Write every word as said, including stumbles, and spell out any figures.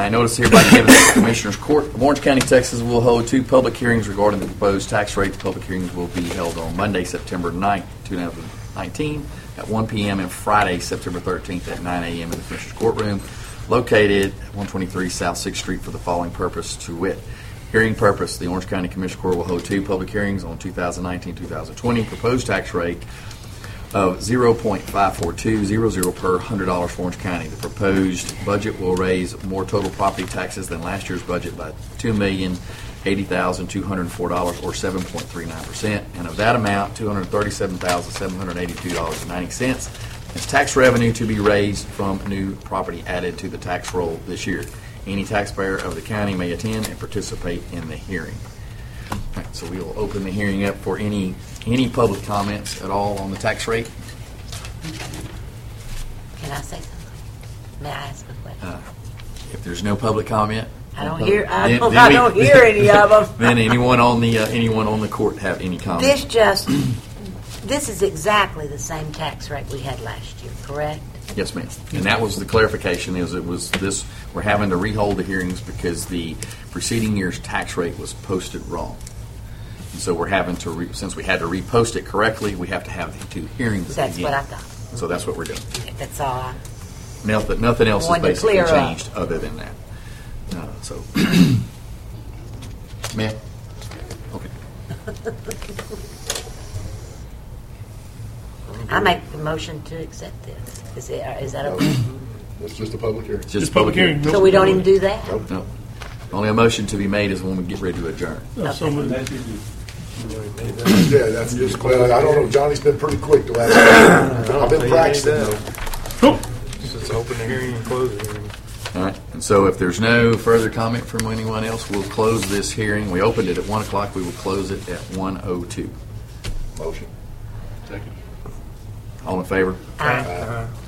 I notice hereby given that the Commissioners Court of Orange County, Texas will hold two public hearings regarding the proposed tax rate. The public hearings will be held on Monday, September ninth, two thousand nineteen at one p.m. and Friday, September thirteenth at nine a.m. in the Commissioners Courtroom located at one twenty-three South sixth Street for the following purpose, to wit. Hearing purpose, the Orange County Commissioner Court will hold two public hearings on two thousand nineteen to two thousand twenty proposed tax rate of zero point five four two zero zero per one hundred dollars for Orange County. The proposed budget will raise more total property taxes than last year's budget by two million eighty thousand two hundred four dollars or seven point three nine percent, and of that amount, two hundred thirty-seven thousand seven hundred eighty-two dollars and ninety cents is tax revenue to be raised from new property added to the tax roll this year. Any taxpayer of the county may attend and participate in the hearing. All right, so we will open the hearing up for any any public comments at all on the tax rate. Can I say something? May I ask a question? Uh, if there's no public comment, I don't hear. I then- don't, then I we- don't hear any of them. then anyone on the uh, anyone on the court have any comments? This just. This is exactly the same tax rate we had last year, correct? Yes, ma'am. And that was the clarification. Is it was this? We're having to rehold the hearings because the preceding year's tax rate was posted wrong. And so we're having to, re, since we had to repost it correctly, we have to have the two hearings. That's again. what I thought. So that's what we're doing. That's all. I, Nothing, nothing else is Wanted to basically clear up. changed other than that. Uh, so, ma'am. Okay. I make the motion to accept this. Is it? Is that okay? It's just a public hearing. Just, Just public hearing. So we don't even do that? Nope. No. Only a motion to be made is when we get ready to adjourn. Uh, so moved. Yeah, that's just, well, I don't know, Johnny's been pretty quick the last time. I've been practicing though. Just open the hearing and close the hearing. All right. And so if there's no further comment from anyone else, we'll close this hearing. We opened it at one o'clock. We will close it at one oh two. Motion. Second. All in favor? Aye. Uh,